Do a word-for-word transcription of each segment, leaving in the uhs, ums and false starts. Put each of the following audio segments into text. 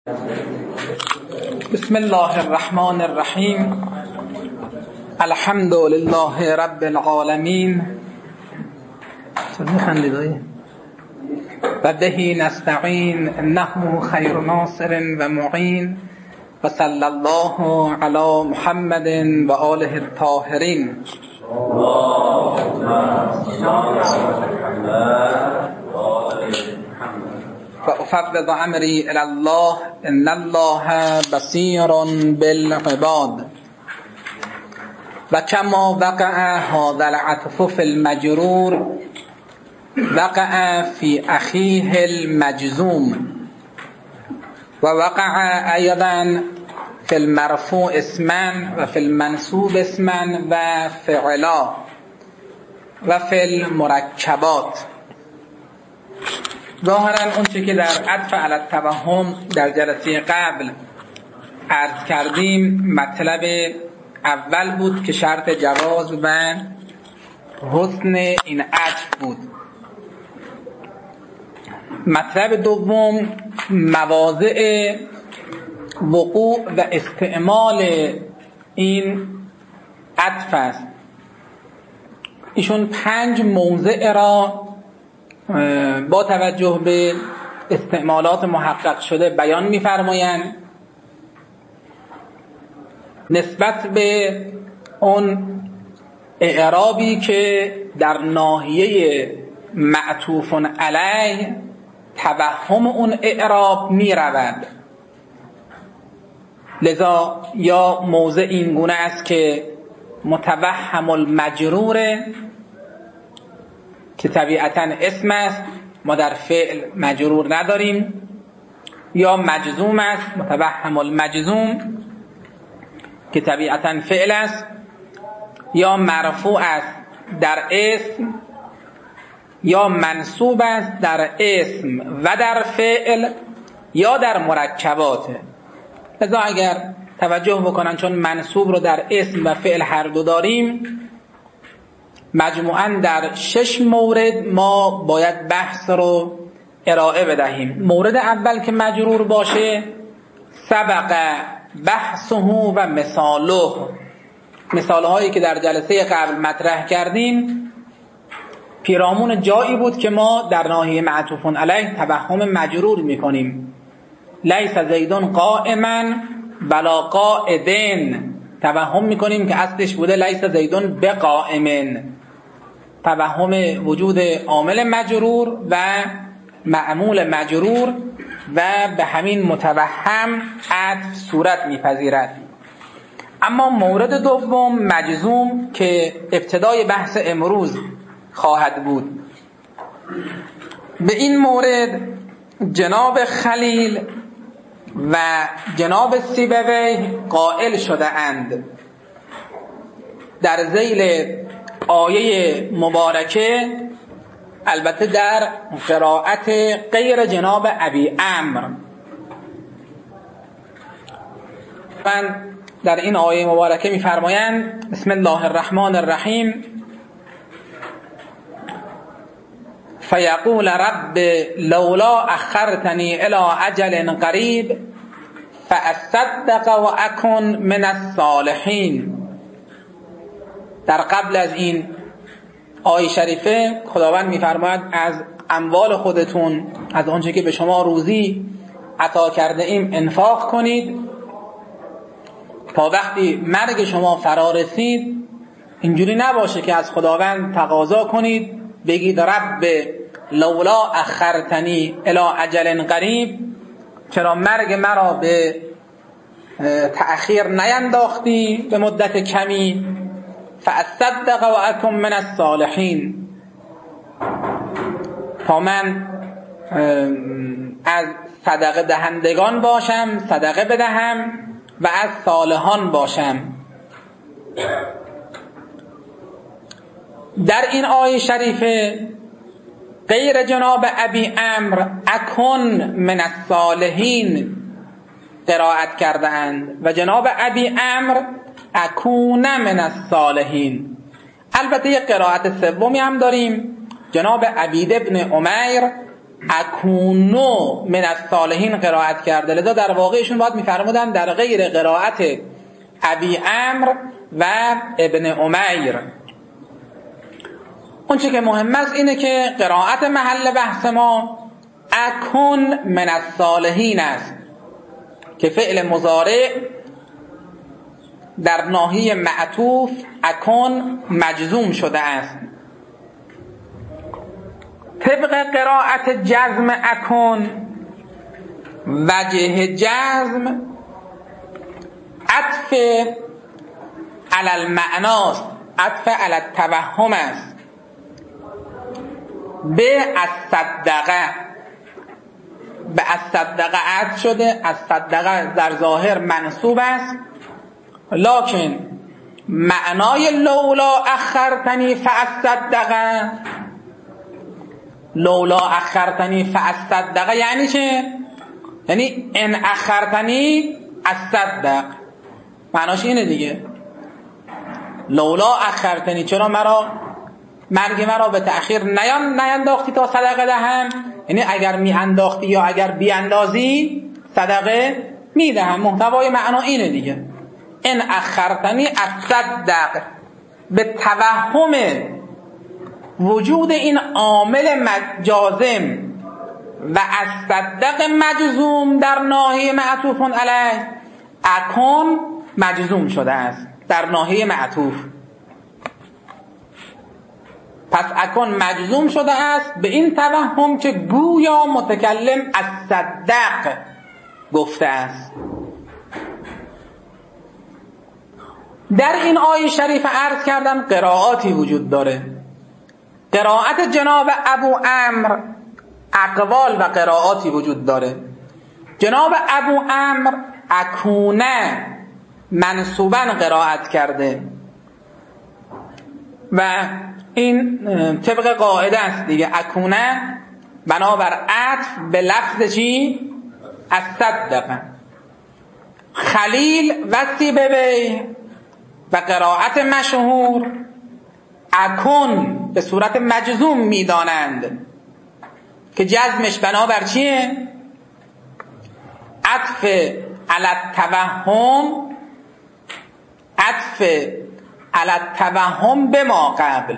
بسم الله الرحمن الرحیم. الحمد لله رب العالمین و به نستعین انه خیر ناصر و معین و صلی الله علی محمد و آله الطاهرین. و افوض امری الی الله ان الله بصیر بالعباد. و کما وقع هذا العطف فی المجرور وقع فی اخیه المجزوم و وقع ایضا فی المرفوع اسما و فی المنصوب اسما و فعلا و فی المرکبات. ظاهرا اون چه که در عطف علی التوهم در جلسه قبل عرض کردیم مطلب اول بود که شرط جواز و حسن این عطف بود. مطلب دوم مواضع وقوع و استعمال این عطف است. ایشون پنج موضع را با توجه به استعمالات محقق شده بیان می‌فرمایند نسبت به اون اعرابی که در ناحیه معطوف علیه توهم اون اعراب می رود. لذا یا موضع این گونه است که متوهم المجروره که طبیعتاً اسم است، ما در فعل مجرور نداریم، یا مجزوم است متوهم المجزوم که طبیعتاً فعل است، یا مرفوع است در اسم، یا منصوب است در اسم و در فعل یا در مرکبات. لذا اگر توجه بکنن چون منصوب رو در اسم و فعل هر دو داریم، مجموعاً در شش مورد ما باید بحث رو ارائه بدهیم. مورد اول که مجرور باشه سبق بحثه و مثاله، مثال هایی که در جلسه قبل مطرح کردیم پیرامون جایی بود که ما در ناحیه معطوف علیه توهم مجرور میکنیم. لیس زیدون قائما بلا قاعدن، توهم میکنیم که اصلش بوده لیس زیدون بقائمن، توهم وجود عامل مجرور و معمول مجرور و به همین متوهم عطف صورت میپذیرد. اما مورد دوم مجزوم که ابتدای بحث امروز خواهد بود، به این مورد جناب خلیل و جناب سیبوی قائل شده اند در ذیل آیه مبارکه، البته در قرائت غیر جناب ابی عمرو. من در این آیه مبارکه می‌فرمایند بسم الله الرحمن الرحیم فیقول رب لولا اخرتنی الی اجل قریب فاصدق و اکن من الصالحین. در قبل از این آیه شریفه خداوند می‌فرماید از اموال خودتون، از آنچه که به شما روزی عطا کرده ایم انفاق کنید تا وقتی مرگ شما فرا رسید اینجوری نباشه که از خداوند تقاضا کنید بگید رب لولا اخرتنی الی اجل قریب، چرا مرگ مرا به تأخیر نینداختی به مدت کمی، فاصدق و اکن من الصالحین، تا من از صدقه دهندگان باشم، صدقه بدهم و از صالحان باشم. در این آیه شریفه غیر جناب ابی عمرو اکن من الصالحین قرائت کرده اند و جناب ابی عمرو اکون من الصالحین. البته یک قرائت سومی هم داریم، جناب عبید ابن عمیر اکونو من الصالحین قرائت کرده، لذا در واقعشون باید میفرمودن در غیر قرائت ابی عمرو و ابن امیر. اون چه که مهم است اینه که قرائت محل بحث ما اکن من الصالحین است که فعل مضارع در ناحیه معطوف اکن مجزوم شده است. طبق قرائت جزم اکن، وجه جزم عطف علی المعناست، عطف علی التوهم است. به الصدقه، به الصدقه عطف شده، الصدقه در ظاهر منصوب است، لکن معنای لولا اخرتنی فاصدقه، لولا اخرتنی فاصدقه یعنی چه؟ یعنی ان اخرتنی اصدق، معناش اینه دیگه. لولا اخرتنی، چرا مرا مرگ مرا به تأخیر نیان نینداختی تا صدقه دهم، یعنی اگر می انداختی یا اگر بی اندازی صدقه می دهم. محتوای معنا اینه دیگه. ان اخرتنی اصدق، به توهم وجود این عامل جازم و اصدق مجزوم در ناحیه معطوف علیه، اکن مجزوم شده است در ناحیه معطوف. پس اکن مجزوم شده است به این توهم که گویا متکلم اصدق گفته است. در این آیه شریف عرض کردم قرائاتی وجود داره. قرائت جناب ابو عمرو اقوال و قرائاتی وجود داره. جناب ابو عمرو اکونه منصوباً قرائت کرده و این طبق قاعده است دیگه. اکونه بنابر عطف به لفظ چی؟ اصدق. خلیل و سیبوی و قرائت مشهور اکن به صورت مجزوم میدانند که جزمش بنابر چیه؟ عطف علی التوهم، عطف علی التوهم به ما قبل،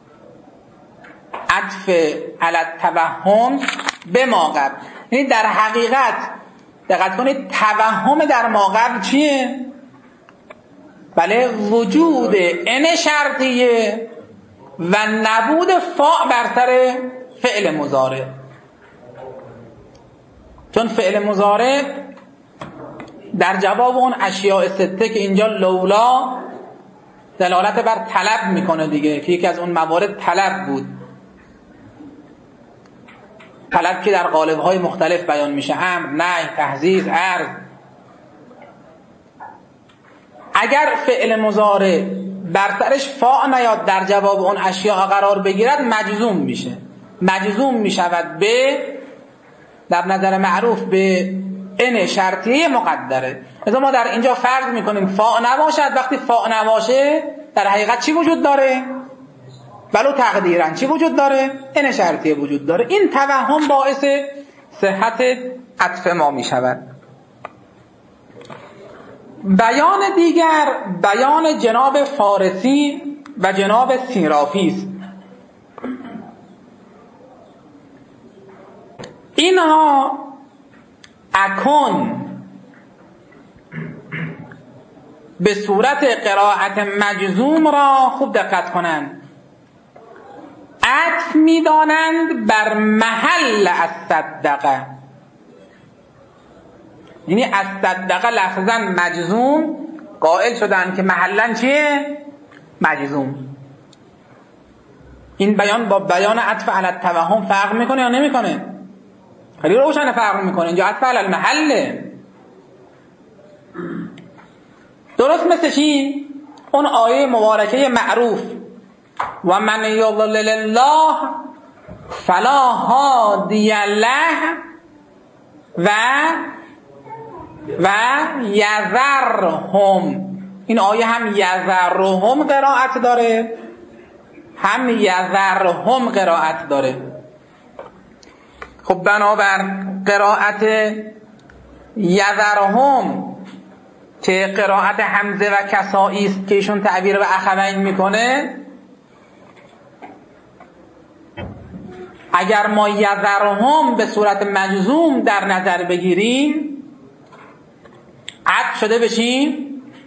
عطف علی التوهم به ما قبل. یعنی در حقیقت دقت کنید توهم در ما قبل چیه؟ بله، وجود ان شرطیه و نبود فاء بر سر فعل مضارع. چون فعل مضارع در جواب اون اشیاء سته که اینجا لولا دلالت بر طلب میکنه دیگه، که یکی از اون موارد طلب بود. طلب که در قالب‌های مختلف بیان میشه، امر، نهی، تحذیر، عرض. اگر فعل مضارع بر سرش فاء نیاد در جواب اون اشیاء قرار بگیرد مجزوم میشه، مجزوم میشود به، در نظر معروف به ان شرطیه مقدره. لذا ما در اینجا فرض میکنیم فاء نباشد. وقتی فاء نباشه در حقیقت چی وجود داره؟ ولو تقدیرن چی وجود داره؟ ان شرطیه وجود داره. این توهم باعث صحت عطف ما میشود. بیان دیگر بیان جناب فارسی و جناب سیرافی است. اینها اکن به صورت قرائت مجزوم را خوب دقت کنند عطف می‌دانند بر محل الصدقه. یعنی الصدقه لفظاً مجزوم قائل شدن که محلاً چیه؟ مجزوم. این بیان با بیان عطف علی التوهم فرق میکنه یا نمیکنه؟ خیلی روشن فرق میکنه. اینجا عطف علی المحله. درست مثل چی؟ اون آیه مبارکه معروف و من یضلل الله فلا هادی له و و یذرهم. این آیه هم یذرهم قرائت داره هم یذرهم قرائت داره. خب خب بنابر قرائت یذرهم که قرائت حمزه و کسائی است که ایشون تعبیر به اخوین میکنه، اگر ما یذرهم به صورت مجزوم در نظر بگیریم عطف شده بشیم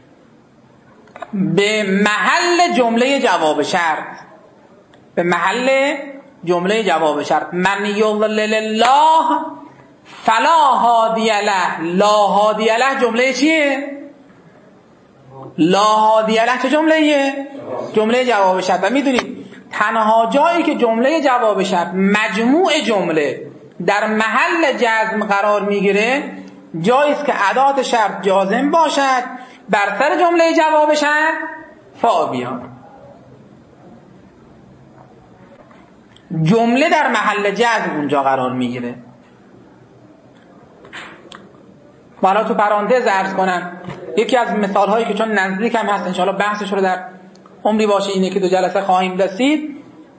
به محل جمله جواب شرط، به محل جمله جواب شرط. من یضلل الله فلا هادی له. لا هادی له جمله چیه؟ لا هادی له چه جمله؟ جمله جواب شرط. و میدونید تنها جایی که جمله جواب شرط مجموع جمله در محل جزم قرار میگیره جایی است که ادات شرط جازم باشد، بر سر جمله جواب شرط فا بیاد. جمله در محل جزم اونجا قرار میگیره. حالا تو پرانتز عرض کنم یکی از مثال هایی که چون نزدیک هم هست انشاءالله بحثش رو در عمری باشه اینه که دو جلسه خواهیم رسید.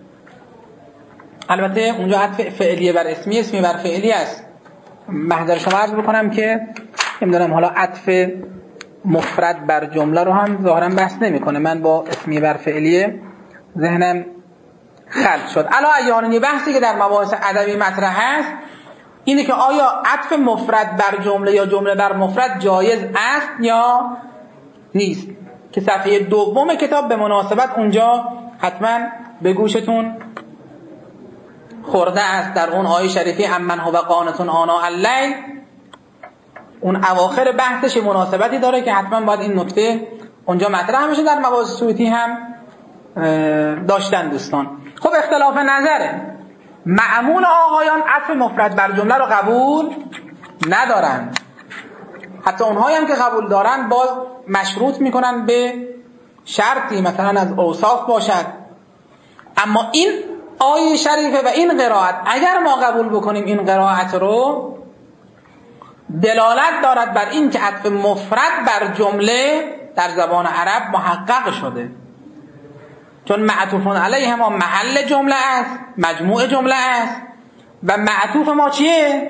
البته اونجا عطف فعلیه بر اسمی، اسمی بر فعلی است. محضر شما عرض بکنم که نمیدونم حالا عطف مفرد بر جمله رو هم ظاهرا بحث نمیکنه، من با اسمی بر فعلیه ذهنم خلط شد. الان ایانونی بحثی که در مباحث ادبی مطرح هست اینه که آیا عطف مفرد بر جمله یا جمله بر مفرد جایز است یا نیست، که صفحه دوم کتاب به مناسبت اونجا حتما به گوشتون خورده است. در اون آیه شریفی امن هو قانتون آناء اللیل، اون اواخر بحثش مناسبتی داره که حتما باید این نکته اونجا مطرح بشه. در مباحث سیوطی هم داشتن دوستان. خب اختلاف نظره. معمول آقایان عطف مفرد بر جمله رو قبول ندارن، حتی اونهایی هم که قبول دارن باز مشروط میکنن به شرطی مثلا از اوصاف باشد. اما این آیه شریفه و این قرائت اگر ما قبول بکنیم این قرائت رو دلالت دارد بر این که عطف مفرد بر جمله در زبان عرب محقق شده، چون معطوفون علیه ما محل جمله است، مجموع جمله است و معطوف ما چیه؟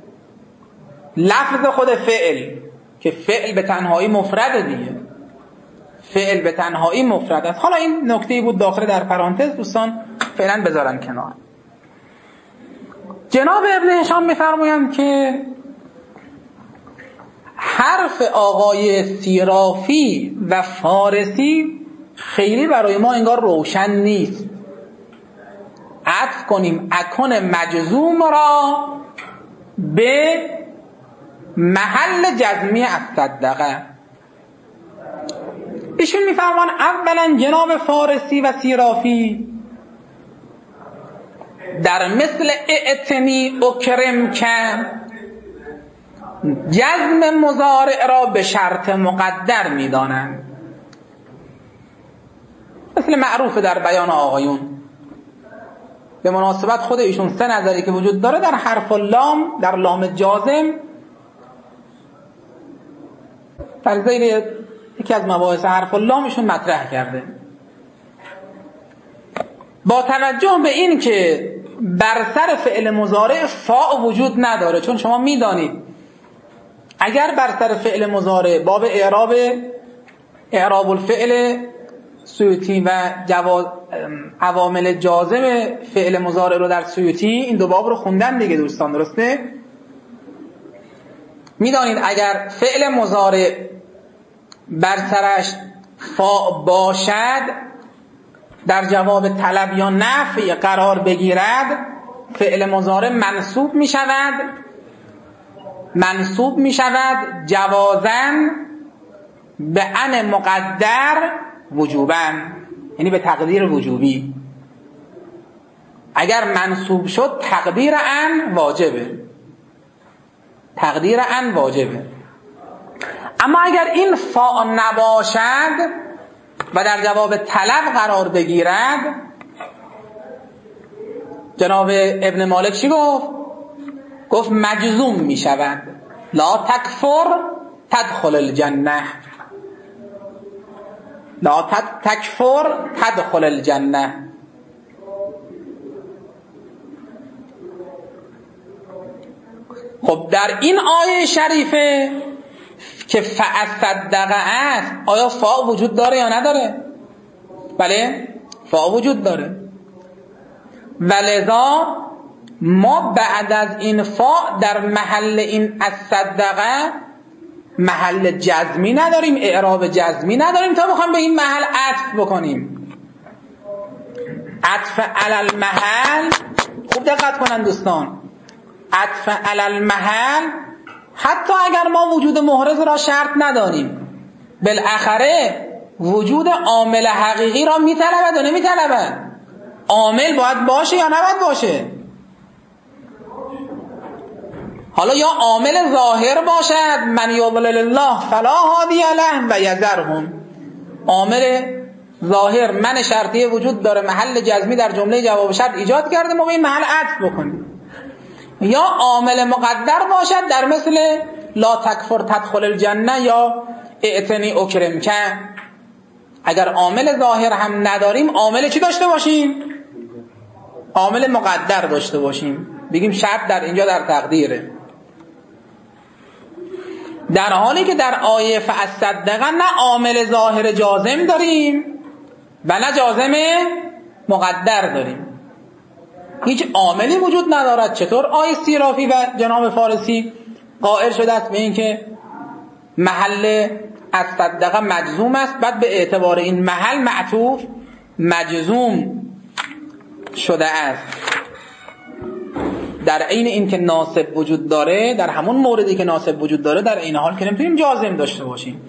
لفظ خود فعل، که فعل به تنهایی مفرد دیگه، فعل به تنهایی مفرد است. حالا این نکته‌ای بود داخل در پرانتز، دوستان فعلا بذارن کنار. جناب ابن هشام میفرمایند که حرف آقای سیرافی و فارسی خیلی برای ما انگار روشن نیست. عطف کنیم اکن مجزوم را به محل جزمی الصدقه. ایشون میفرمان اولا جناب فارسی و سیرافی در مثل اعتنی اکرم که جزم مضارع را به شرط مقدر میدانند، مثل معروف در بیان آقایون. به مناسبت خود ایشون سه نظری که وجود داره در حرف لام، در لام جازم، در زیر یکی از مباحث حرف لام ایشون مطرح کرده. با توجه به این که بر سر فعل مضارع فاء وجود نداره، چون شما میدانید اگر بر سر فعل مضارع باب اعراب اعراب الفعل سیوطی و جواز عوامل جازم فعل مضارع رو در سیوطی، این دو باب رو خوندن دیگه دوستان، درسته؟ میدانید اگر فعل مضارع بر سرش فاء باشد در جواب طلب یا نفی قرار بگیرد، فعل مضارع منصوب می شود منصوب می شود جوازن به ان مقدر وجوبن، یعنی به تقدیر وجوبی. اگر منصوب شد تقدیر ان واجبه، تقدیر ان واجبه. اما اگر این فاء نباشد و در جواب طلب قرار بگیرد، جناب ابن مالک چی گفت؟ گفت مجزوم می شود. لا تکفر تدخل الجنه، لا تکفر تدخل الجنه. خب در این آیه شریفه که فاصدق است، آیا فا وجود داره یا نداره؟ بله فا وجود داره. ولذا ما بعد از این فا در محل این اصدقه محل جزمی نداریم، اعراب جزمی نداریم تا بخوام به این محل عطف بکنیم. عطف علی المحل، خوب دقت کنن دوستان، عطف علی المحل حتی اگر ما وجود محرز را شرط نداریم، بالاخره وجود عامل حقیقی را میطلبد و نمیطلبد؟ عامل باید باشه یا نباید باشه؟ حالا یا عامل ظاهر باشد، من یضلل الله فلا هادی له و یذرهم، عامل ظاهر من شرطیه وجود داره، محل جزمی در جمله جواب شرط ایجاد کرده، ما به این محل عطف بکنیم. یا عامل مقدر باشد در مثل لا تکفر تدخل الجنه یا اعتنی اکرمک. اگر عامل ظاهر هم نداریم، عامل چی داشته باشیم؟ عامل مقدر داشته باشیم، بگیم شرط در اینجا در تقدیره. در حالی که در آیه فاصدق نه عامل ظاهر جازم داریم و نه جازم مقدر داریم، هیچ عاملی وجود ندارد. چطور آیه سیرافی و جناب فارسی قائل شده است به این که محل اصدق مجزوم است، بعد به اعتبار این محل معطوف مجزوم شده است، در عین این که ناسب وجود داره، در همون موردی که ناسب وجود داره در این حال که نمیتونیم جازم داشته باشیم.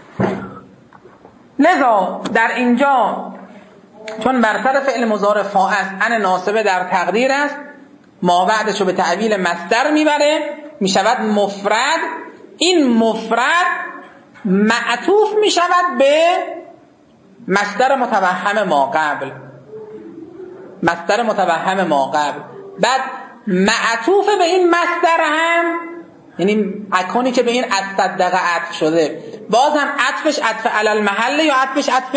لذا در اینجا چون بر سر فعل مضارع فاعل است، ان ناسبه در تقدیر است، ما بعدشو به تعویل مصدر میبره، میشود مفرد. این مفرد معطوف میشود به مصدر متوهم ما قبل، مصدر متوهم ما قبل، بعد معطوف به این مصدر هم، یعنی اکنی که به این اصدق عطف شده، باز هم عطفش عطف علی المحل یا عطفش عطف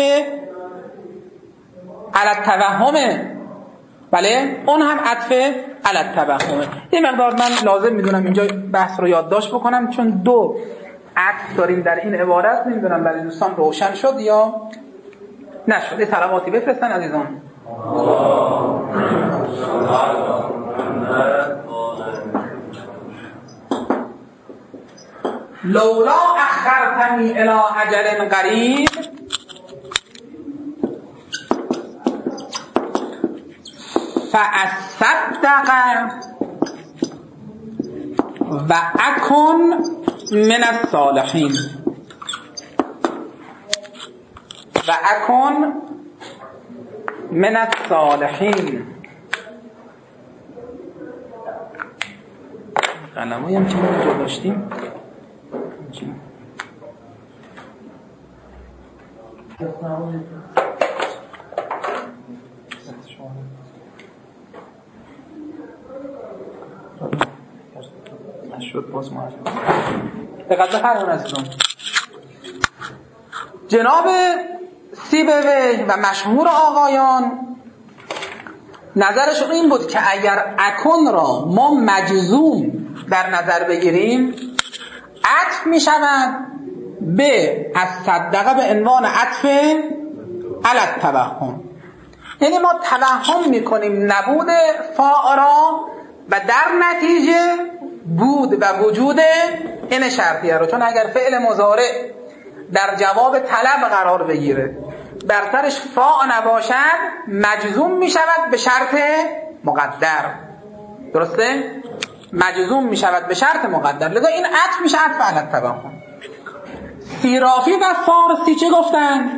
علی التوهمه. بله اون هم عطف علی التوهمه. یه مقدار من لازم میدونم اینجا بحث رو یادداشت بکنم، چون دو عطف داریم در این عبارت. نمیدونم برای دوستان روشن شد یا نشد. یه سلواتی بفرستن عزیزان. لولا اخرتنی الی اجل قریب فاصدق و اکن من الصالحین و اکن من الصالحین. قلمایی هم که ما اینجا داشتیم نشد باز ما دقیقه فرمون عزیزان. جناب سیبوی و مشهور آقایان نظرشون این بود که اگر اکن را ما مجزوم در نظر بگیریم، عطف می شود به اصدق به عنوان عطف علی التوهم، یعنی ما توهم می کنیم نبود فاعل را و در نتیجه بود و وجود این شرطیه رو. چون اگر فعل مضارع در جواب طلب قرار بگیره، بر سرش فاء نباشد، مجزوم می شود به شرط مقدر. درسته؟ مجزوم می شود به شرط مقدر، لذا این عطف میشه عطف علی التوهم. سیرافی و فارسی چه گفتن؟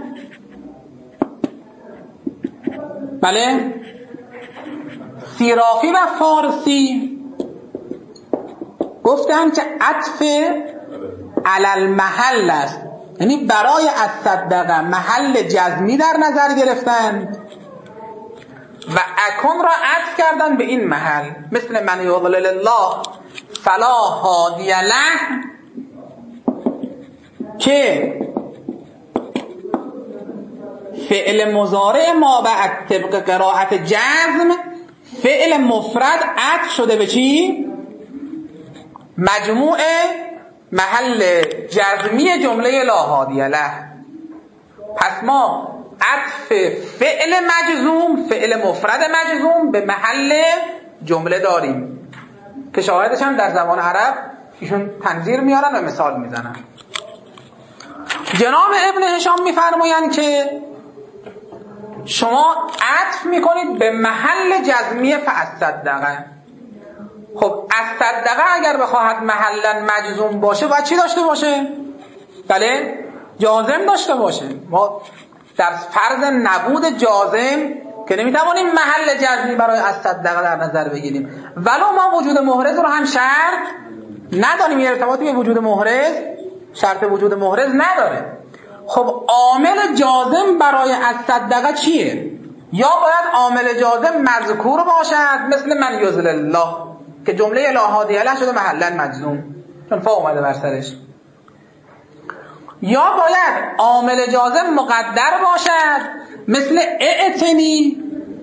بله سیرافی و فارسی گفتن که عطف علی المحل است، یعنی برای اصدق محل جزمی در نظر گرفتن و اکن را عطف کردن به این محل، مثل من یضلل الله فلا هادی له که فعل مضارع ما بعد طبق قرائت جزم فعل مفرد عطف شده به چی؟ مجموع محل جزمی جمله لا هادی له. پس ما عطف فعل مجزوم، فعل مفرد مجزوم به محل جمله داریم که شاهدش هم در زبان عرب ایشون تنظیر میارن و مثال میزنن. جناب ابن هشام میفرمایند که شما عطف میکنید به محل جزمی فاصدقه. خب از صدقه اگر بخواهد محلا مجزوم باشه باید چی داشته باشه؟ بله جازم داشته باشه. ما در فرض نبود جازم که نمیتوانیم محل جزمی برای از صدقه در نظر بگیریم، ولو ما وجود محرز رو هم شرط نداریم، یه ارتباطی به وجود محرز شرط وجود محرز نداره. خب عامل جازم برای از صدقه چیه؟ یا باید عامل جازم مذکور باشد مثل من یضلل الله که جمله لا هادی له شده محلا مجزوم چون فا اومده بر سرش، یا باید عامل جازم مقدر باشد مثل اعتنی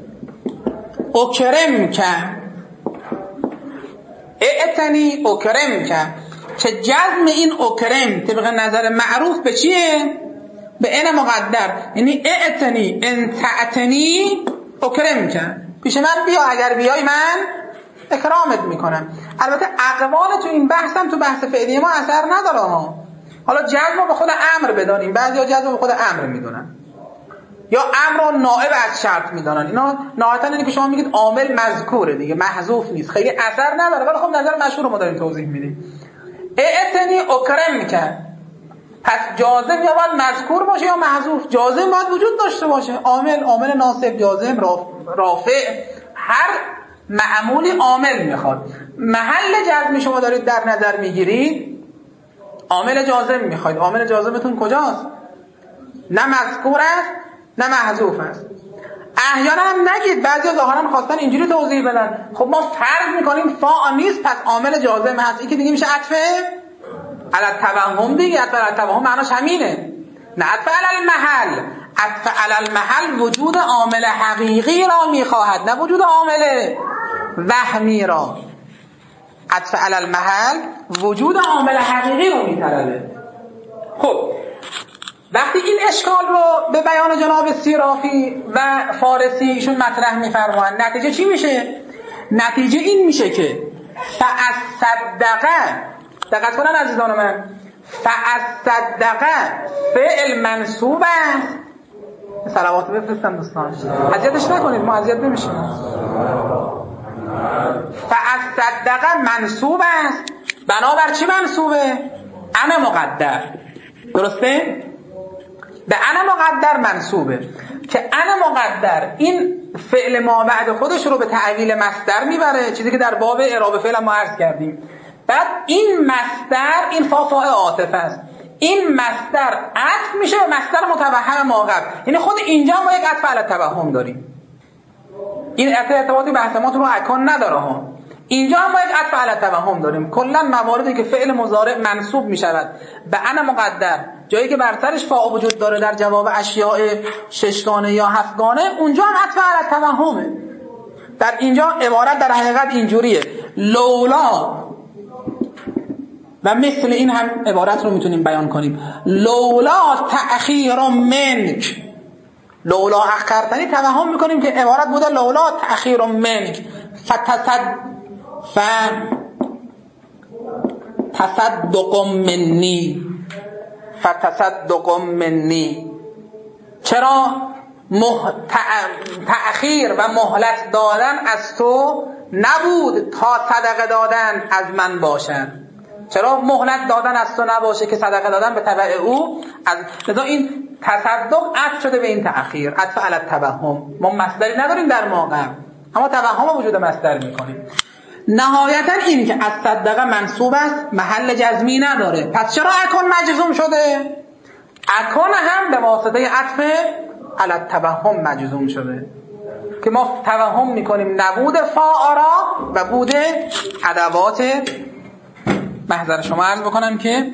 اکرم که، اعتنی اکرم که که جزم این اکرم طبق نظر معروف به چیه؟ به این مقدر، یعنی اعتنی انتعتنی اکرم که، پیش من بیا اگر بیای من اکرامت میکنم. البته اقوال تو این بحثم تو بحث فعلی ما اثر نداره ها. حالا جزم رو به خود امر بدانیم، بعضیا جزم رو به خود امر میدونن یا امر رو نائب از شرط میدونن. اینا نهایتا اینه که شما میگید عامل مذکوره دیگه، محذوف نیست، خیلی اثر نداره، ولی خب نظر مشهور ما داریم توضیح میدیم. اعتنی اکرم میکن، پس جازم یا باید مذکور باشه یا محذوف. جازم باید وجود داشته باشه، عامل عامل ناصب جازم رافع هر معمولی عامل میخواد. محل جزمی شما دارید در نظر میگیرید عامل جازم میخواید، عامل جازمتون کجاست؟ نه مذکور است نه محذوف است. احیانا هم نگید، بعضیا ظاهرا خواستن اینجوری توضیح بدن خب ما فرض میکنیم فا نیست پس عامل جازم هست، این که دیگه میشه عطف علی التوهم دیگه. عطف علی التوهم معناش همینه، نه عطف علی المحل. عطف علی المحل وجود عامل حقیقی را میخواهد نه وجود عامل وهمی را. عطف علی المحل وجود عامل حقیقی رو میطلبه. خب وقتی این اشکال رو به بیان جناب سیرافی و فارسی ایشون مطرح میفرمایند، نتیجه چی میشه؟ نتیجه این میشه که فاصدقه، دقت کنن عزیزان من، فاصدقه فعل منصوب است. صلوات بفرستم دوستان، اذیتش نکنید ما اذیت نمیشیم. فاصدقه منصوب است، بنابر چی منصوبه؟ انا مقدر، درسته؟ به انا مقدر منصوبه که انا مقدر این فعل ما بعد خودش رو به تعویل مصدر میبره، چیزی که در باب اعراب فعل ما عرض کردیم. بعد این مصدر این فا فاء عاطفه است، این مصدر عطف میشه به مصدر متوهم ما قبل، یعنی خود اینجا ما یک عطف علی توهم داریم. این ارتباطی بحث ما تو رو اکن نداره ها، اینجا هم ما یک عطف علی توهم داریم. کلا مواردی که فعل مضارع منصوب میشود به انا مقدر، جایی که بر سرش فاء وجود داره در جواب اشیاء ششگانه یا هفتگانه، اونجا هم عطف علی توهمه. در اینجا عبارت در حقیقت اینجوریه، لولا و مثل این هم عبارت رو میتونیم بیان کنیم، لولا تأخیر منک، لولا اخرتنی توهم میکنیم که عبارت بوده لولا تأخیر منک فتصد ف تصدق منی فتصدق منی. چرا مح... تأخیر و مهلت دادن از تو نبود تا صدقه دادن از من باشد؟ چرا مهلت دادن از تو نباشه که صدقه دادن به تبع او از لذا این تصدق عطف شده به این تأخیر، عطف علی التوهم. ما مصدری نداریم در موقع، اما توهم وجود مصدر میکنیم. نهایتا این که از صدقه منصوب است، محل جزمی نداره، پس چرا اکن مجزوم شده؟ اکن هم به واسطه عطف علی التوهم مجزوم شده که ما توهم میکنیم نبود فاء را و بود ادوات، محضر شما عرض بکنم که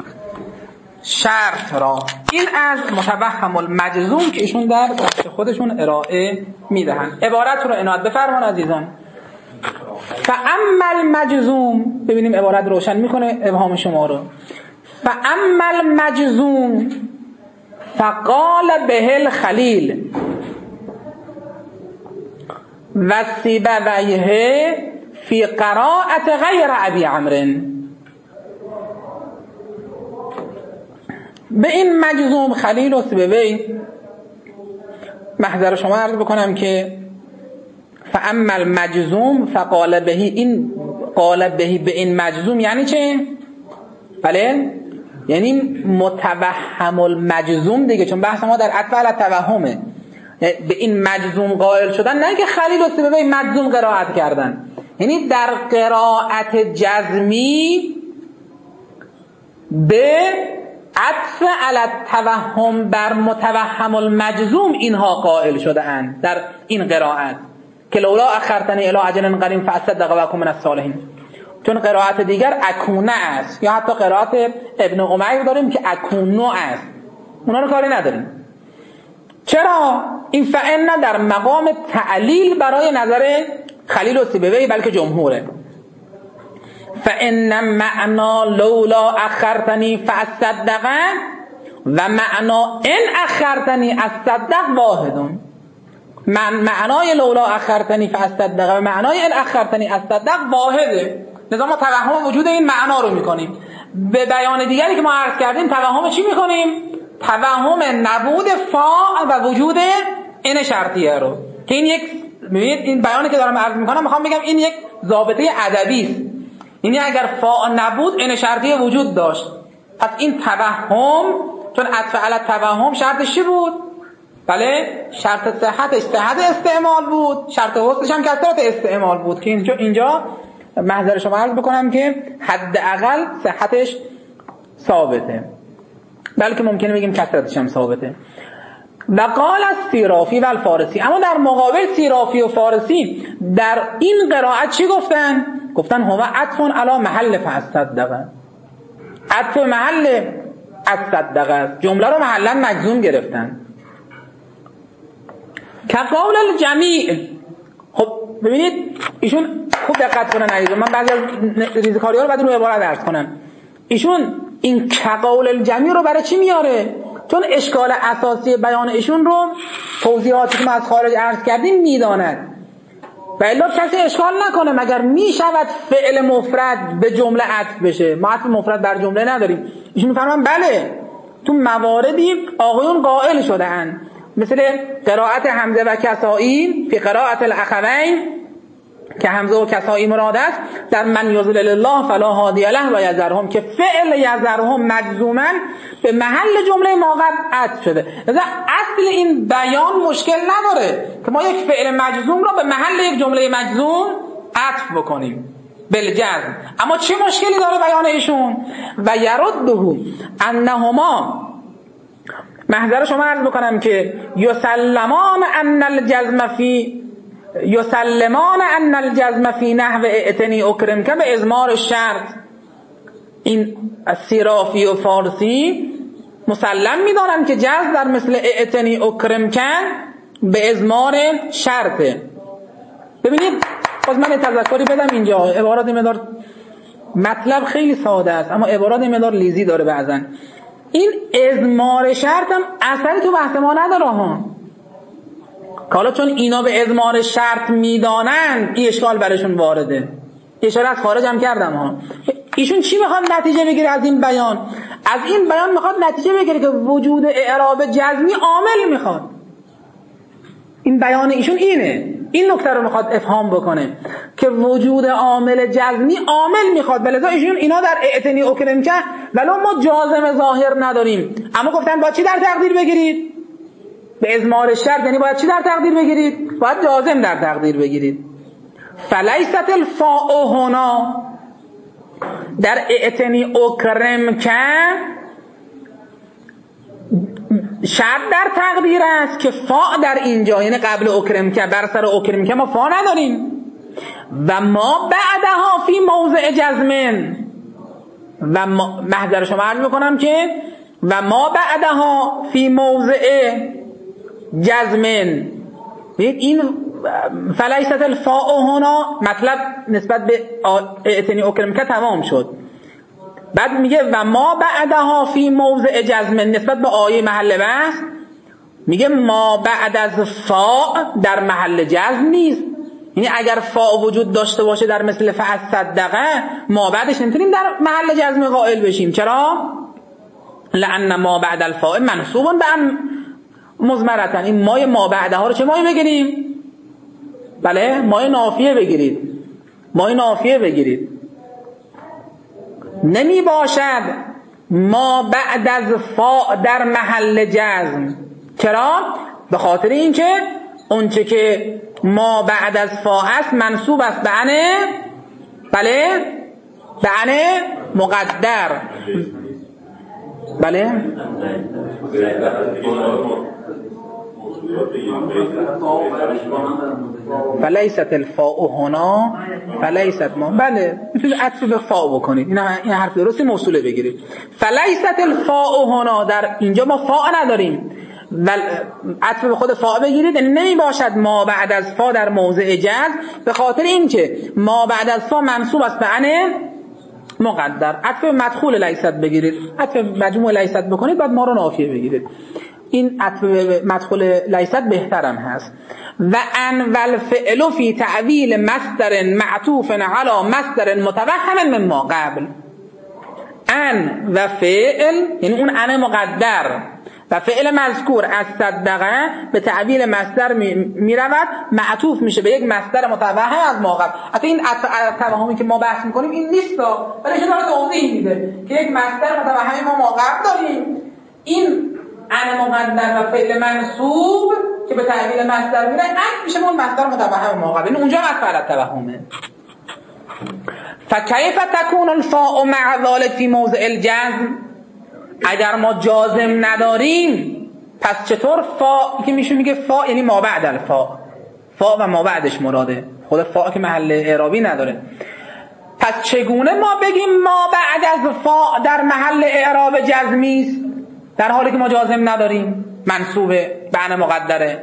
شرط را. این از متوهم المجزوم که ایشون در بحث خودشون ارائه میدهن. عبارت رو عنایت بفرمان عزیزان. فاما المجزوم، ببینیم عبارت روشن میکنه ابهام شما رو. فاما المجزوم فقال به الخلیل و سیبویه فی قراءت غیر ابی عمرو. به این مجزوم خلیل و سیبوی محضر شما عرض بکنم که فاما المجزوم فقال به، این قال به به این مجزوم یعنی چه؟ بله، یعنی متوهم المجزوم دیگه، چون بحث ما در عطف علی توهمه. به این مجزوم قائل شدن، نه که خلیل و سیبوی مجزوم قرائت کردن، یعنی در قرائت جزمی به عطف علی التوهم بر متوهم المجزوم اینها قائل شده اند در این قرائت که لولا اخرتنی الی اجل قریب فاصدق و اکون من الصالحین. چون قرائت دیگر اکونه است، یا حتی قرائت ابن امیر داریم که اکونو است، اونا رو کاری نداریم. چرا؟ این فعن در مقام تعلیل برای نظر خلیل و سیبوی بلکه جمهوره. فان معنا لولا اخرتنی فاصدق و معنا ان اخرتنی اصدق واحدون. من معنای لولا اخرتنی فاصدق و معنای ان اخرتنی اصدق واحده. لذا ما توهم وجود این معنا رو میکنیم. به بیان دیگری که ما عرض کردیم توهم چی میکنیم؟ توهم نبود فاعل و وجود ان شرطیه رو، که این یک، ببینید این بیانی که دارم عرض میکنم میخوام بگم این یک ضابطه ادبی است. یعنی اگر فاعل نبود ان شرطیه وجود داشت، پس این توهم، چون عطف علی توهم شرطش چی بود؟ بله، شرط صحتش صحت استعمال بود، شرط حسنش هم کثرت استعمال بود، که اینجا اینجا محضر شما عرض بکنم که حداقل صحتش ثابته، بلکه ممکنه بگیم کثرتش هم ثابته. و قال السیرافی و الفارسی، اما در مقابل سیرافی و فارسی در این قرائت چی گفتن؟ گفتن هو عطف علی محل فاصدق، عطف محل اصدق، جمله رو محلا مجزوم گرفتن. که قول الجمیع. خب ببینید ایشون خوب دقت کنن عزیزان، من بعضی از ریزکاری‌ها رو بعد رو عبارت عرض کنم. ایشون این کقول الجمیع رو برای چی میاره؟ چون اشکال اساسی بیان ایشون رو توضیحاتی که ما از خارج عرض کردیم میداند، و الا کسی اشکال نکنه مگر میشود فعل مفرد به جمله عطف بشه؟ ما عطف مفرد بر جمله نداریم. ایشون میفرمان بله، تو مواردی آقایون قائل شده اند، مثل قرائت حمزه و کسائی فی قرائت الاخوین که حمزه و کسائی مراد است در من یضلل الله فلا هادی له و یذرهم، که فعل یذرهم مجزوما به محل جمله ما قبل عطف شده. لذا اصل این بیان مشکل نداره که ما یک فعل مجزوم را به محل یک جمله مجزوم عطف بکنیم بالجزم. اما چه مشکلی داره بیان ایشون؟ و یرده انهما، محضر شما عرض بکنم که یسلمان ان الجزم فی یسلمان ان الجزم فی نحو اعتنی اکرم که به ازمار شرط. این سیرافی و فارسی مسلم میدانن که جزم در مثل اعتنی اکرم کن به ازمار شرطه. ببینید باز من تذکری بدم اینجا، عبارات مقدار مطلب خیلی ساده است اما عبارات مقدار لیزی داره بعضا. این ازمار شرط هم اثری تو بحث ما نداره ها، که حالا چون اینا به ازمار شرط میدانن این اشکال برشون وارده. اشاره از خارج هم کردم ها. ایشون چی میخواد نتیجه بگیره از این بیان؟ از این بیان میخواد نتیجه بگیره که وجود اعراب جزمی عامل میخواد. این بیان ایشون اینه، این نکته رو میخواد افهام بکنه که وجود عامل جزمی عامل میخواد. بلذا ایشون اینا در اعتنی اکرم که ولو ما جازم ظاهر نداریم، اما گفتن با چی در تقدیر بگیرید؟ به ازمار شرط، یعنی باید چی در تقدیر بگیرید؟ باید جازم در تقدیر بگیرید. فلیست الفاء هنا در اعتنی اکرم که شرط در تقدیر است که فاء در اینجا، یعنی قبل اکرم که، بر سر اکرم که ما فاء نداریم. و ما بعدها فی موضع جزمن، و محضر شما عرض میکنم که و ما بعدها فی موضع جزمن. این فلیست الفاء هنا مطلب نسبت به اعتنی اکرمک تمام شد. بعد میگه و ما بعدها فی موضع جزم نسبت به آیه محل بحث میگه ما بعد از فاء در محل جزم نیست. یعنی اگر فاء وجود داشته باشه در مثل فصدقه ما بعدش نمیتونیم در محل جزم قائل بشیم. چرا؟ لأن ما بعد الفاء منصوب به ان مضمرة. این مای ما بعدها رو چه مایی بگیریم؟ بله مای نافیه بگیرید. مای نافیه بگیرید. نمی باشد ما بعد از فاء در محل جزم. چرا؟ به خاطر اینکه اونچه که ما بعد از فاء است منصوب است به ان بله به ان مقدر. بله فلیست الفاء هنا فلیست ما بله میتونید عطف به فاء بکنید. این این حرف درستی موصوله بگیرید. فلیست الفاء هنا در اینجا ما فاء نداریم و عطف به خود فاء بگیرید. نمی باشد ما بعد از فاء در موضع جزم به خاطر اینکه ما بعد از فاء منصوب است به ان مقدر. عطف مدخول لیست بگیرید. عطف مجموع لیست بکنید بعد ما رو نافیه بگیرید. این عطف مدخول لیست بهترم هست. و ان والفعل فی تعویل مصدر معطوف علی مصدر متوهم من ما قبل. ان و فعل یعنی اون ان مقدر و فعل مذکور از صدقه به تعویل مصدر می رود معطوف میشه به یک مصدر متوهم از ما قبل. حتی این توهمی که ما بحث میکنیم این نیست ولی ایشون داره توضیح میده که یک مصدر متوهم ما ما قبل داریم. این ان مقدر و فعل منصوب که به تعویل مصدر میره ان میشه اون مصدر متوهم ما قبل. این اونجا مصدر توهمه. فکیف تکون الفاء مع ذلك فی موضع الجزم؟ اگر ما جازم نداریم پس چطور فا که میشه میگه فا یعنی ما بعد الفا، فا و ما بعدش مراده، خود فا که محل اعرابی نداره. پس چگونه ما بگیم ما بعد از فا در محل اعراب جزمی است در حالی که ما جازم نداریم منصوبه به مقدره؟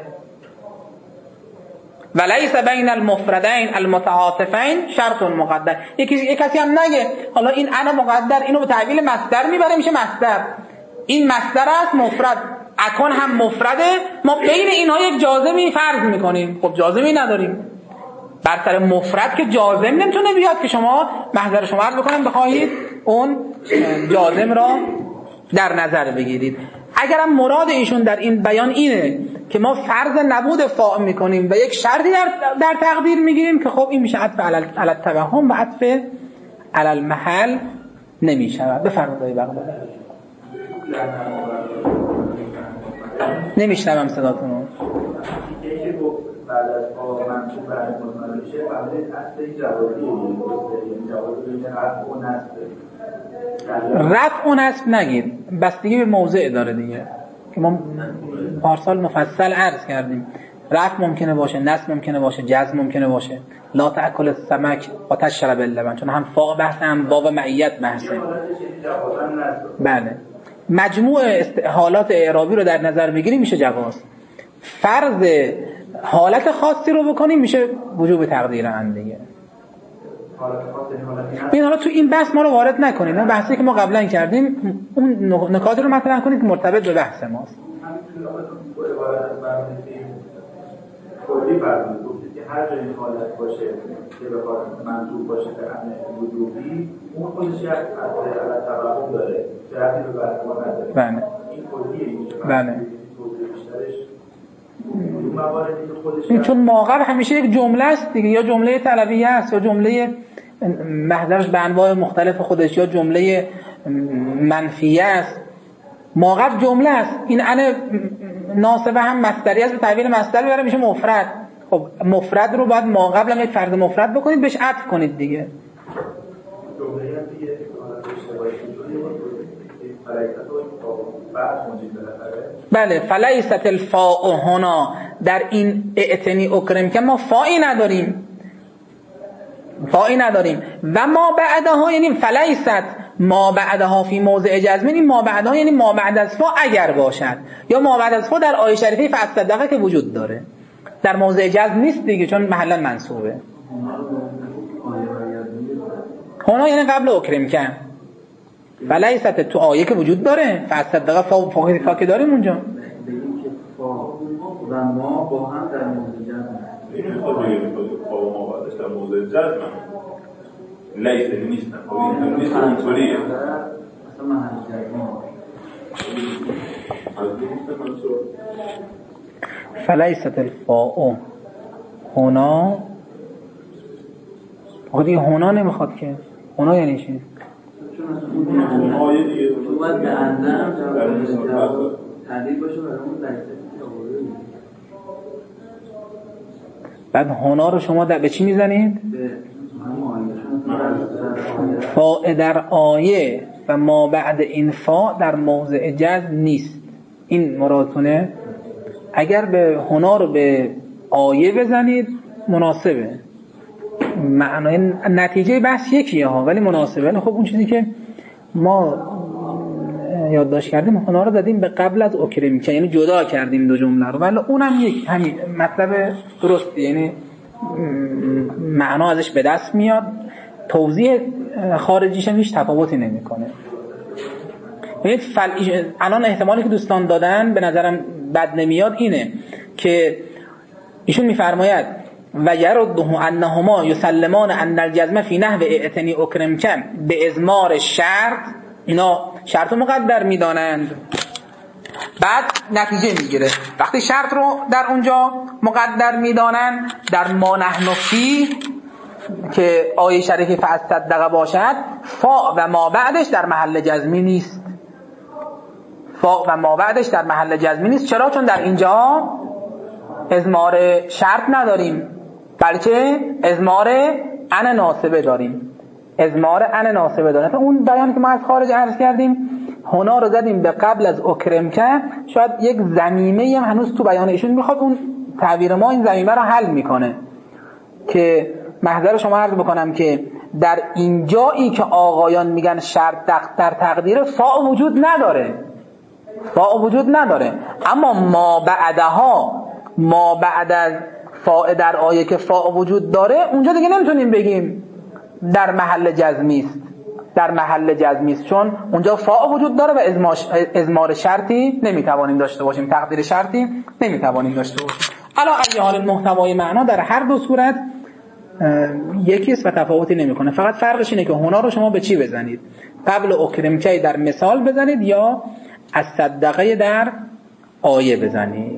ولیس بین المفردین المتعاطفین شرط مقدر. یکی یک کسی هم نگه حالا این انا مقدر اینو به تعویل مصدر میبره میشه مصدر، این مصدر است مفرد، اکن هم مفرده، ما بین اینها یک جازمی فرض میکنیم. خب جازمی نداریم بر سر مفرد که جازم نمیتونه بیاد که شما محضر شما عرض بکنم بخواهید اون جازم را در نظر بگیرید. اگرم مراد ایشون در این بیان اینه که ما فرض نبود فاء میکنیم و یک شرطی در, در تقدیر میگیریم که خب این میشه عطف علی التوهم و عطف علی المحل نمیشود. بفرمایید بقیه. نمیشنوم صداتون رو. بعد از فاء منصوب بعد مضمر میشه بعد اصل جوابی جوابی رفع و نصب. رفع و نصب نگید، بستگی به موضع داره دیگه که ما پارسال مفصل عرض کردیم. رفع ممکنه باشه، نصب ممکنه باشه، جزم ممکنه باشه. لا تأکل السمک و تشرب اللبن، چون هم فاء بحث هم باب معیت بحثه. بله مجموع حالات اعرابی رو در نظر بگیریم میشه جواز. فرض حالت خاصی رو بکنیم میشه وجوب تقدیر ان دیگه. این حالا تو این بحث ما رو وارد نکنید، نه بحثی که ما قبلا کردیم اون نکات رو مطرح کنید که مرتبط به بحث ماست. کلی فرض گفتید که هر جای حالت باشه که بخواد منصوب باشه به ان وجوبی اون خودش یک از توهم داره، ربطی به بحث ما نداره. بله این کلیه. بله این چون ماقب همیشه یک جمله است دیگه، یا جمله طلبیه است یا جمله محضرش به انواع مختلف خودش یا جمله منفیه است. ماقب جمله است. این ان ناصبه هم مصدری است به تعبیر مصدر بیاره میشه مفرد. خب مفرد رو باید ماقب هم یک فرد مفرد بکنید بهش عطف کنید دیگه. جمله هم دیگه بله فلیست الفاء هنا در این اعتنی اکرم که ما فائی نداریم، فائی نداریم و ما بعدها یعنی فلیست ما بعدها فی موضع جزم، این ما بعدها یعنی ما بعد از فا اگر باشد یا ما بعد از فا در آیه شریفه فصدقه که وجود داره. در موضع جزم نیست دیگه، چون محلا منصوبه. هنا یعنی قبل اکرم کن. فلیست تو آیه که وجود داره، فصدقه فا فا فا که داریم اونجا. و ما با هم در موضع جزم. این میخواد بگه فا و ما بعدش در موضع جزم لیست نیستن. خب این نیست اونطوریه. اصلا محل جزم فلیست الفاء هنا. آقا دیگه هنا نمیخواد که. هنا یعنی چی؟ هنا یه دیگه تو باید به اندم تعدیل باشه برای اون لیست. بعد هنا رو شما در به چی میزنید؟ فاء در آیه و ما بعد این فاء در موضع جزم نیست. این مرادتونه. اگر به هنا رو به آیه بزنید مناسبه، معنای نتیجه بحث یکیه ها، ولی مناسبه. خب اون چیزی که ما یادداشت کردیم هنا رو دادیم به قبل از اکرم که یعنی جدا کردیم دو جمله رو، ولی اونم یک همین مطلب درسته، یعنی معنا ازش به دست میاد، توضیح خارجیش هم هیچ تفاوتی نمیکنه. ببینید فل... الان احتمالی که دوستان دادن به نظرم بد نمیاد اینه که ایشون میفرماید و یرده انهما یسلمان ان الجزم فی نحو اعتنی اکرم کم به ازمار شرط، اینا شرط رو مقدر میدانند، بعد نتیجه میگیره. وقتی شرط رو در اونجا مقدر میدانند در ما نحن فی که آیه شریفی فاصدق باشد، فا و ما بعدش در محل جزمی نیست. فا و ما بعدش در محل جزمی نیست. چرا؟ چون در اینجا ازمار شرط نداریم، بلکه ازمار ان ناسبه داریم. ازمار ان ناسبه داریم. اون بیان که ما از خارج عرض کردیم هنا رو زدیم به قبل از اکرم که شاید یک ضمیمه هم هنوز تو بیان ایشون میخواد، اون تعبیر ما این ضمیمه رو حل میکنه. که محضر شما عرض بکنم که در اینجایی که آقایان میگن شرط در تقدیر فا وجود نداره، فا وجود نداره، اما ما بعدها ما بعد از فا در آیه که فا وجود داره اونجا دیگه نمیتونیم بگیم در محل جزمی است، در محل جزمی است، چون اونجا فا وجود داره و ازمار شرطی نمیتوانیم داشته باشیم، تقدیر شرطی نمیتوانیم داشته باشیم. علا ای حال المحتوای معنا در هر دو صورت یکی است و تفاوتی نمیکنه، فقط فرقش اینه که هنا رو شما به چی بزنید، قبل اکرمکی در مثال بزنید یا از صدقه در آیه بزنید.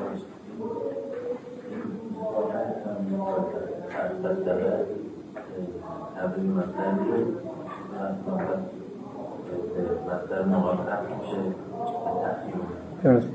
درست.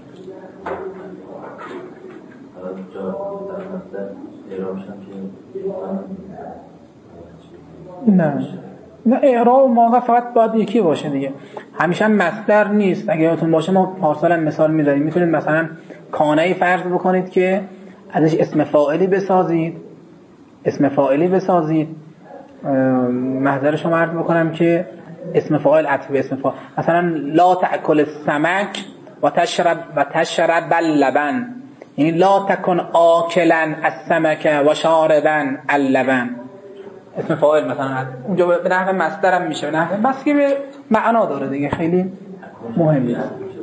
نه نه اعراب موقع فقط باید یکی باشه دیگه، همیشه هم مصدر نیست. اگه یادتون باشه ما پارسال هم مثال می‌زدیم، میتونید مثلا کانه فرض بکنید که ازش اسم فاعلی بسازید، اسم فاعلی بسازید. محضر شما عرض بکنم که اسم فاعل عطف به اسم فاعل، مثلا لا تأکل السمک و تشرب و تشرب اللبن، یعنی لا تکن آکلا السمک و شاربا اللبن. اسم فاعل مثلا اونجا به نحو مصدر هم میشه، به نحو بس که به معنا داره دیگه، خیلی مهمه.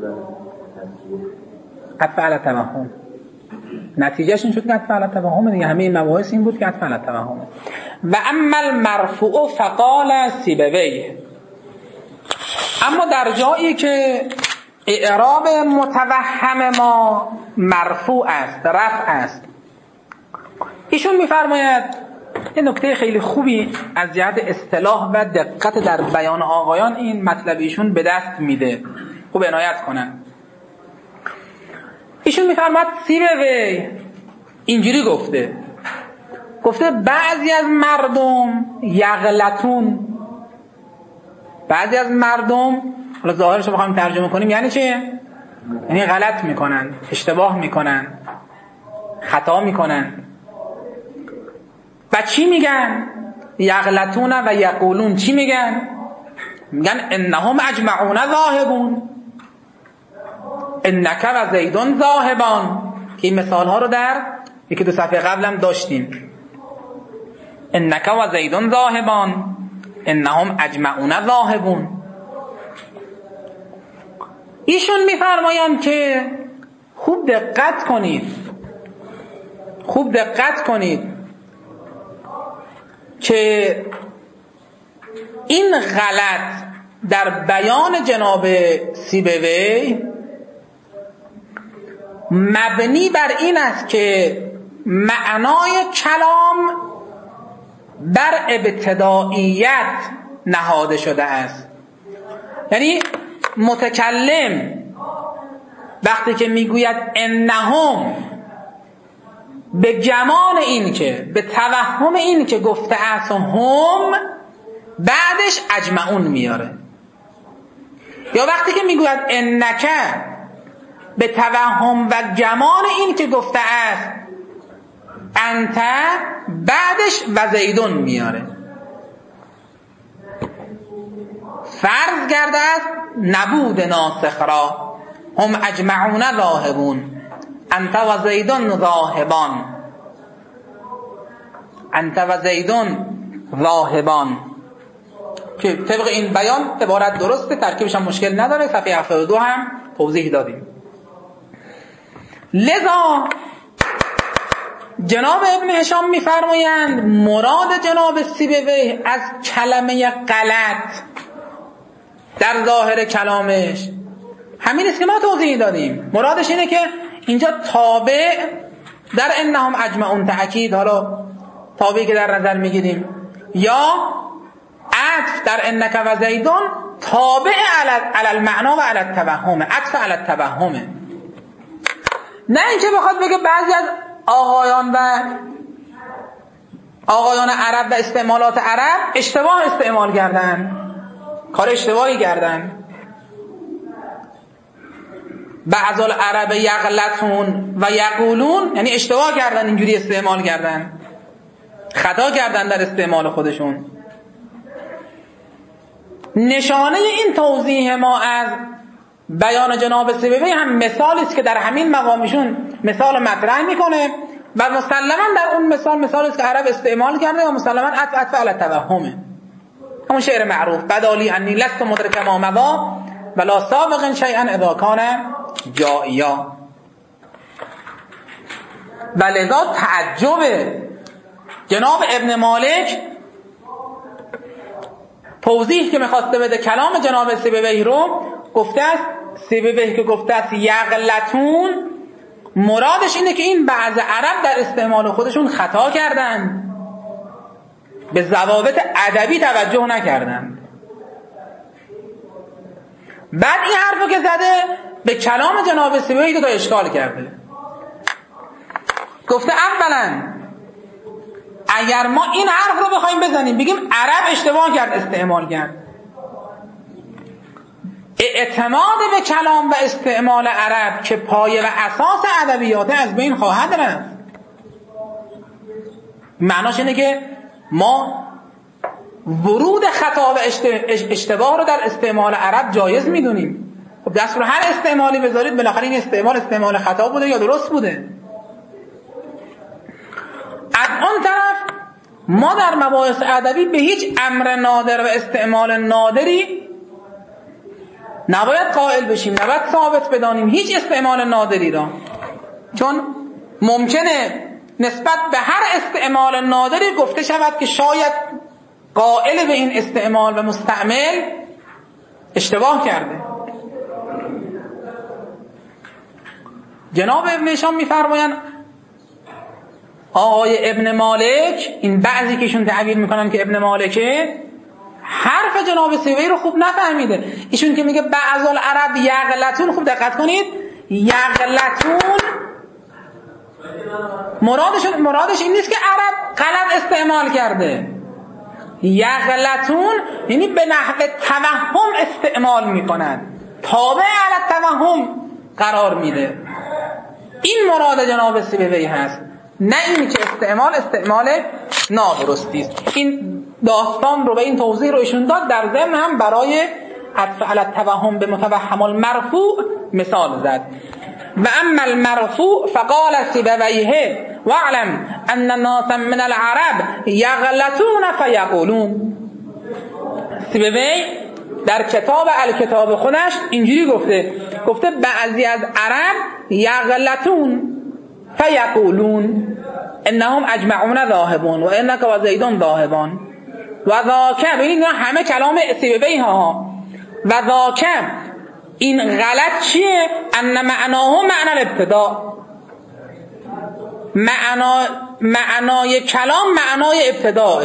عطف علی توهم، نتیجهش این شد که عطف علی توهم دیگه، همه این مباحث این بود که عطف علی توهم. و اما المرفوع فقال سیبویه، اما در جایی که اعراب متوهم ما مرفوع است، رفع است، ایشون میفرماید یه نکته خیلی خوبی از جهت اصطلاح و دقت در بیان آقایان این مطلب ایشون به دست میده، خوب عنایت کنن. ایشون میفرماید سیبوی اینجوری گفته گفته بعضی از مردم یغلطون، بعضی از مردم، حالا ظاهرش رو بخوایم ترجمه کنیم یعنی چه؟ یعنی غلط میکنن، اشتباه میکنن، خطا میکنن. و چی میگن؟ یغلطون و یقولون. چی میگن؟ میگن انهم اجمعون ذاهبون، انک و زیدون ذاهبان، که این مثال ها رو در یکی دو صفحه قبلم داشتیم. انک و زیدون ذاهبان انهم اجمعون ذاهبون. ایشون میفرمایند که خوب دقت کنید، خوب دقت کنید که این غلط در بیان جناب سیبوی مبنی بر این است که معنای کلام بر ابتداییت نهاده شده است. یعنی متکلم وقتی که میگوید انهم، به گمان این که، به توهم این که گفته است هم، بعدش اجمعون میاره. یا وقتی که میگوید انک، به توهم و گمان این که گفته است انت، بعدش و زیدون میاره. فرض کرده است نبود ناسخ را، هم اجمعون ذاهبون، انت و زیدون ذاهبان، انت و زیدون ذاهبان، که طبق این بیان عبارت درسته، ترکیبش هم مشکل نداره، صفحه هفتاد و دو هم توضیح دادیم. لذا جناب ابن هشام میفرمایند مراد جناب سیبوی از کلمه غلط در ظاهر کلامش همین است که ما توضیح دادیم. مرادش اینه که اینجا تابع در انهم اجمعون تأکید، حالا تابعی که در نظر میگیریم، یا عطف در انک و زیدون تابع علی المعنا و علی التوهم، عطف علی التوهم. نه اینکه بخواد بگه بعضی از آقایان و آقایان عرب و استعمالات عرب اشتباه استعمال کردن، کار اشتباهی کردن. بعض العرب یغلطون و یقولون، یعنی اشتباه کردن، اینجوری استعمال کردن، خطا کردن در استعمال خودشون. نشانه این توضیح ما از بیان جناب سیبوی هم مثالی است که در همین مقامشون مثال مطرح میکنه و مسلما در اون مثال مثالی است که عرب استعمال کرده و مسلما عطف عطف علی التوهمه. همون شعر معروف بدالی انی لست مدرک ما مضی ولا سابق شیئا اذا کان جائیا. و لذا تعجب جناب ابن مالک توضیح که میخواسته بده کلام جناب سیبوی رو، گفته است سیبوی که گفته است یغلطون، مرادش اینه که این بعض عرب در استعمال خودشون خطا کردن، به ضوابط ادبی توجه نکردن. بعد این حرفو که زده به کلام جناب سیبوی دو تا اشکال کرده. گفته اولا اگر ما این حرف رو بخوایم بزنیم بگیم عرب اشتباه کرد استعمال کرد، اعتماد به کلام و استعمال عرب که پایه و اساس ادبیات از بین خواهد رفت. معناش اینه که ما ورود خطا و اشتباه رو در استعمال عرب جایز میدونیم. خب دست رو هر استعمالی بذارید بالاخره این استعمال استعمال خطا بوده یا درست بوده. از اون طرف ما در مباحث ادبی به هیچ امر نادر و استعمال نادری نباید قائل بشیم، نباید ثابت بدانیم هیچ استعمال نادری را، چون ممکنه نسبت به هر استعمال نادری گفته شود که شاید قائل به این استعمال و مستعمل اشتباه کرده. جناب ابن هشام میفرمایند آقای ابن مالک، این بعضی کهشون تعبیر میکنن که ابن مالکه، حرف جناب سیبوی رو خوب نفهمیده. ایشون که میگه بعض العرب یغلطون، خوب دقت کنید، یغلطون مرادش مرادش این نیست که عرب غلط استعمال کرده. یغلطون یعنی به نحو توهم استعمال میکنند، تابع علی التوهم قرار میده. این مراد جناب سیبوی هست، نه این که استعمال استعمال نادرستی است. این داستان رو و این توضیح رو ایشون داد، در ضمن هم برای عطف علی التوهم به متوهم المرفوع مثال زد. و اما المرفوع فقال سیبویه واعلم ان الناس من العرب یغلطون فیقولون. سیبوی در کتاب الکتاب خودش اینجوری گفته گفته بعضی از عرب یغلطون فیقولون انهم اجمعون ذاهبون و انک و زیدون ذاهبان و ذاک. ببینید همه کلام سیبوی ها. و ذاک این غلط چیه؟ ان معناه معنی الابتداء، معنا معنای کلام معنای ابتداء.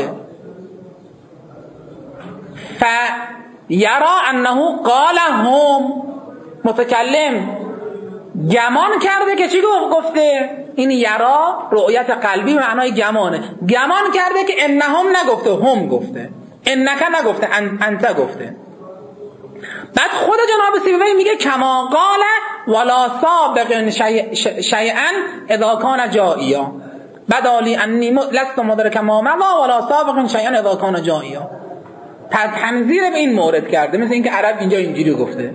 فیرا انه قال هم، متکلم گمان کرده که چی گفته؟ این یرا رؤیت قلبی معنای گمانه، گمان کرده که انهم نگفته هم گفته، انک نگفته انت گفته. بعد خود جناب سیبوی میگه کما قال ولا سابق شیئا اذا کان جائیا بدالی انی لست مدرک ما مضى ولا سابق شیئا اذا کان جائیا. پس تنظیر به این مورد کرده، مثل اینکه عرب اینجا اینجوری گفته.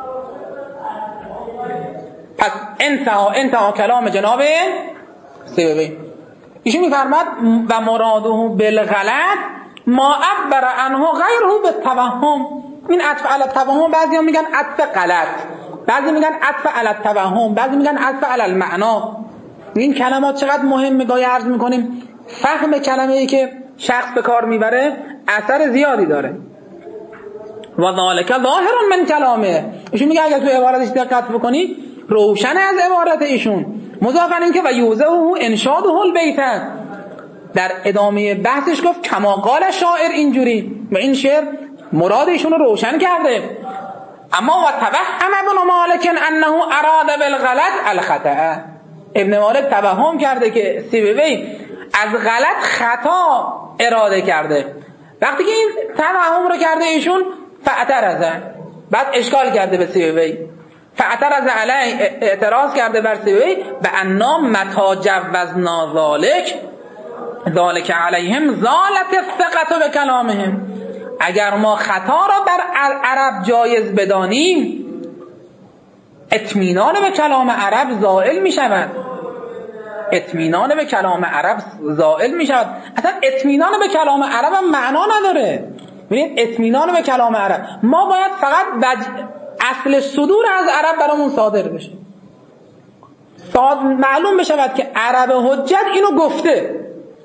پس انتها انتها کلام جناب سیبوی. ایشون میفرماد و مراده بالغلط ما عبر عنه غیره بالتوهم. این عطف علی التوهم بعضی هم میگن عطف غلط، بعضی میگن عطف علی التوهم، بعضی میگن عطف علی المعنا. این کلمات چقدر مهمه، گاهی عرض میکنیم فهم کلمه ای که شخص به کار میبره اثر زیادی داره. و ذالک ظاهر من کلامه. ایشون میگه اگر تو عبارتش دقت بکنی روشن از عبارت ایشون. مضافن این که و یوزه انشاده البیت، در ادامه بحثش گفت کما قال شاعر اینجوری، و این شعر مراد ایشون رو روشن کرده. اما و توهم ابن مالک انه اراد بالغلط الخطأ. ابن مالک توهم کرده که سیبوی از غلط خطا اراده کرده. وقتی که این توهم رو کرده ایشون فاعترض، بعد اشکال کرده به سیبوی، فاعترض علی، اعتراض کرده بر سیبوی به انا متا جوزنا ذالک ذالک علیهم زالت الثقة به کلامهم. اگر ما خطا را بر عرب جایز بدانیم اطمینان به کلام عرب زائل می شود. اطمینان به کلام عرب زائل می شود. اصلا اطمینان به کلام عرب هم معنا نداره. ببینید اطمینان به کلام عرب، ما باید فقط بج... اصل صدور از عرب برامون صادر بشه، صاد معلوم بشود که عرب حجت اینو گفته.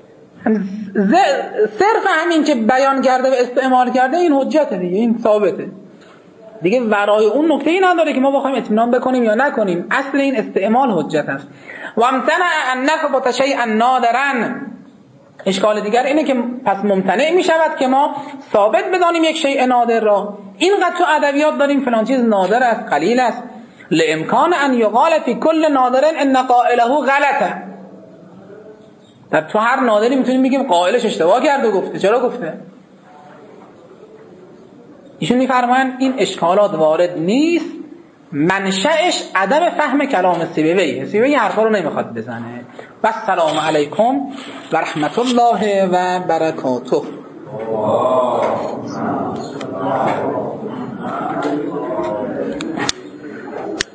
صرف همین که بیان کرده و استعمال کرده این حجته دیگه، این ثابته دیگه. ورای اون نکته ای نداره که ما بخوایم اطمینان بکنیم یا نکنیم. اصل این استعمال حجت است. و امتنع ان نثبت شیئا نادرا. اشکال دیگر اینه که پس ممتنع می شود که ما ثابت بدانیم یک شیء نادر را. اینقدر تو ادبیات داریم فلان چیز نادر است، قلیل است. لامکان ان یقال فی کل نادر ان قائله غلطه. در تو هر نادری میتونیم بگیم قائلش اشتباه کرده گفته. چرا گفته؟ ایشون میفرمایند این اشکالات وارد نیست، منشأش عدم فهم کلام سیبوی. سیبوی حرفا رو نمیخواد بزنه. و السلام علیکم و رحمت الله و برکاته.